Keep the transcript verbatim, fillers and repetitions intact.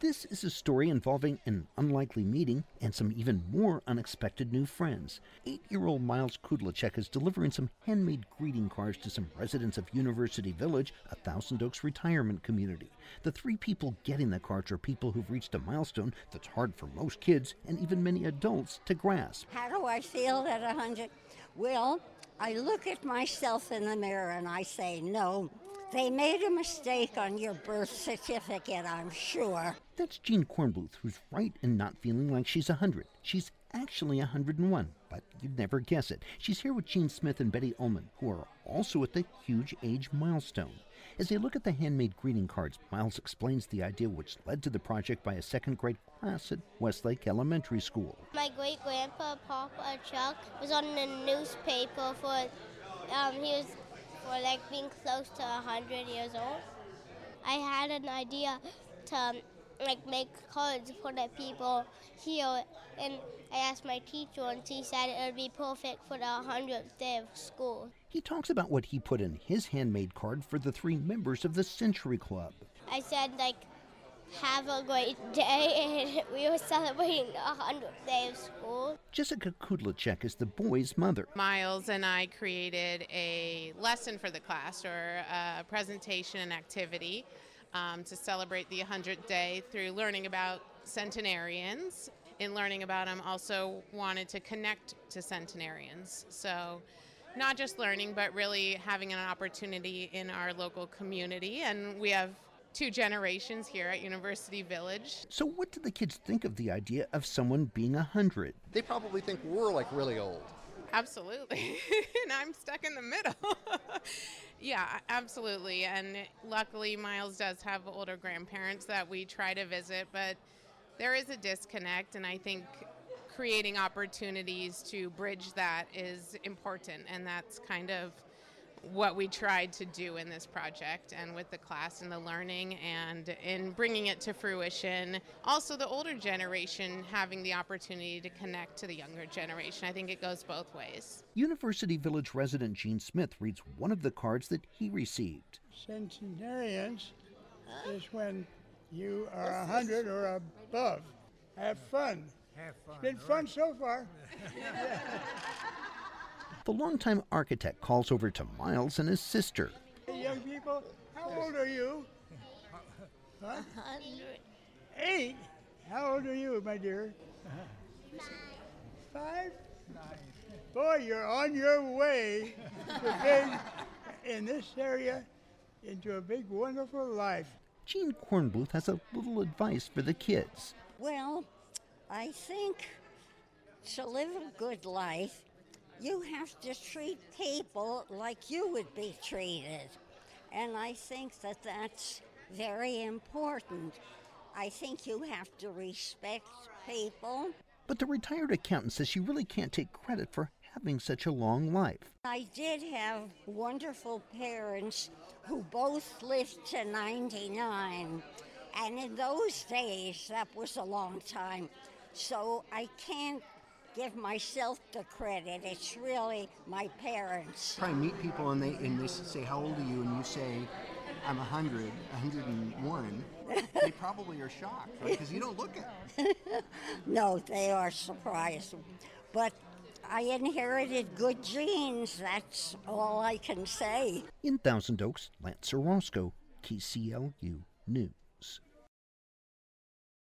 This is a story involving an unlikely meeting and some even more unexpected new friends. Eight-year-old Miles Kudlacek is delivering some handmade greeting cards to some residents of University Village, a Thousand Oaks retirement community. The three people getting the cards are people who've reached a milestone that's hard for most kids and even many adults to grasp. How do I feel at one hundred? Well, I look at myself in the mirror and I say, no, they made a mistake on your birth certificate, I'm sure. That's Jean Kornbluth, who's right in not feeling like she's one hundred. She's actually one hundred and one, but you'd never guess it. She's here with Gene Smith and Betty Ullman, who are also at the huge age milestone. As they look at the handmade greeting cards, Miles explains the idea which led to the project by a second grade class at Westlake Elementary School. My great-grandpa, Papa Chuck, was on the newspaper for, um, he was for like being close to one hundred years old. I had an idea to um, like make cards for the people here, and I asked my teacher and she said it would be perfect for the one hundredth day of school. He talks about what he put in his handmade card for the three members of the Century Club. I said, like, have a great day, and we were celebrating the one hundredth day of school. Jessica Kudlacek is the boy's mother. Miles and I created a lesson for the class, or a presentation and activity um, to celebrate the one hundredth day through learning about centenarians. In learning about them, also wanted to connect to centenarians. So not just learning, but really having an opportunity in our local community. And we have two generations here at University Village. So what do the kids think of the idea of someone being a hundred? They probably think we're like really old. Absolutely. And I'm stuck in the middle. Yeah, absolutely. And luckily Miles does have older grandparents that we try to visit, but there is a disconnect, and I think creating opportunities to bridge that is important, and that's kind of what we tried to do in this project and with the class and the learning and in bringing it to fruition. Also, the older generation having the opportunity to connect to the younger generation. I think it goes both ways. University Village resident Gene Smith reads one of the cards that he received. Centenarians is when you are one hundred or above. Have fun. Have fun. It's been fun so far. The longtime architect calls over to Miles and his sister. Hey, young people, how old are you? Huh? hundred. Eight? How old are you, my dear? Nine. Five? Nine. Boy, you're on your way to big, in this area, into a big, wonderful life. Jean Kornbluth has a little advice for the kids. Well, I think to live a good life, you have to treat people like you would be treated. And I think that that's very important. I think you have to respect people. But the retired accountant says she really can't take credit for having such a long life. I did have wonderful parents who both lived to ninety-nine. And in those days, that was a long time. So I can't give myself the credit. It's really my parents. Try and meet people and they and they say, how old are you? And you say, I'm one hundred, one hundred and one. They probably are shocked, right? Because you don't look it. No, they are surprised. But I inherited good genes. That's all I can say. In Thousand Oaks, Lance Orozco, K C L U News.